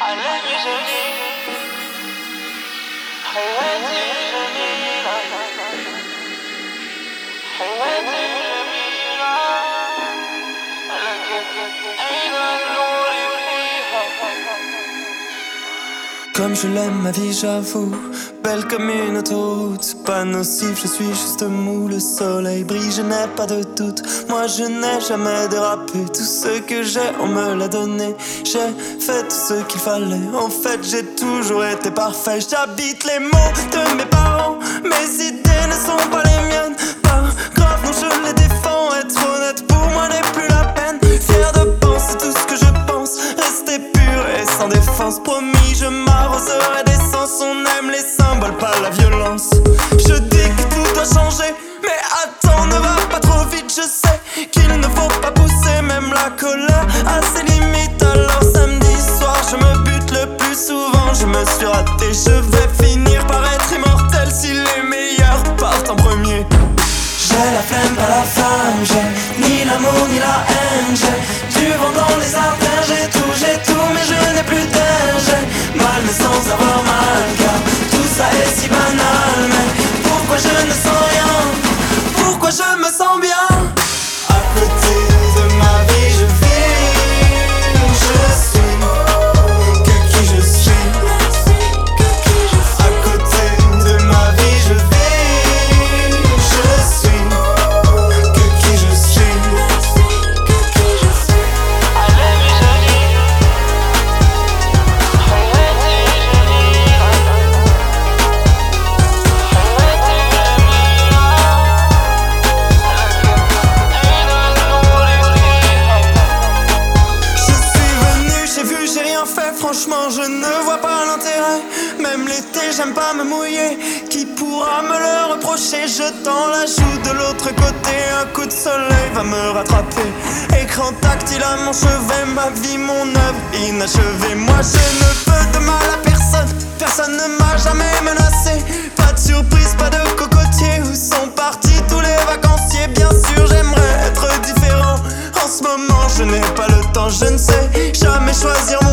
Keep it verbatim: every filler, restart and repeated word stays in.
Comme je l'aime ma vie, j'avoue, belle comme une autoroute, pas nocif, je suis juste mou. Le soleil brille, je n'ai pas de doute. Moi je n'ai jamais dérapé. Tout ce que j'ai, on me l'a donné. J'ai fait tout ce qu'il fallait. En fait j'ai toujours été parfait. J'habite les mots de mes parents. Mes idées ne sont pas les miennes. Pas grave, non je les défends. Être honnête pour moi n'est plus la peine. Fier de penser tout ce que je pense. Rester pur et sans défense. Promis je m'arroserai d'essence. On aime les symboles, pas la violence. Je dis que tout doit changer, mais attends, ne va pas trop vite. Je sais qu'il ne faut pas pousser même la colère à ses limites. Alors samedi soir je me bute le plus souvent. Je me suis raté, je vais finir par être immortel si les meilleurs partent en premier. J'ai la flemme, pas la femme. J'ai ni l'amour ni la haine. J'ai du vent dans les artères. J'ai tout, j'ai tout, mais je n'ai plus d'air. J'ai mal mais sans avoir mal, car tout ça est si banal. Mais pourquoi je ne sens rien? Pourquoi je me sens bien? À côté de ma vie je vis. Je suis que qui je suis. À côté de ma vie je vis. Je suis que qui je suis. Franchement je ne vois pas l'intérêt. Même l'été j'aime pas me mouiller. Qui pourra me le reprocher? Je tends la joue de l'autre côté. Un coup de soleil va me rattraper. Écran tactile à mon chevet. Ma vie, mon œuvre inachevée. Moi je ne veux de mal à personne. Personne ne m'a jamais menacé. Pas de surprise, pas de cocotier. Où sont partis tous les vacanciers? Bien sûr j'aimerais être différent. En ce moment je n'ai pas le temps. Je ne sais jamais choisir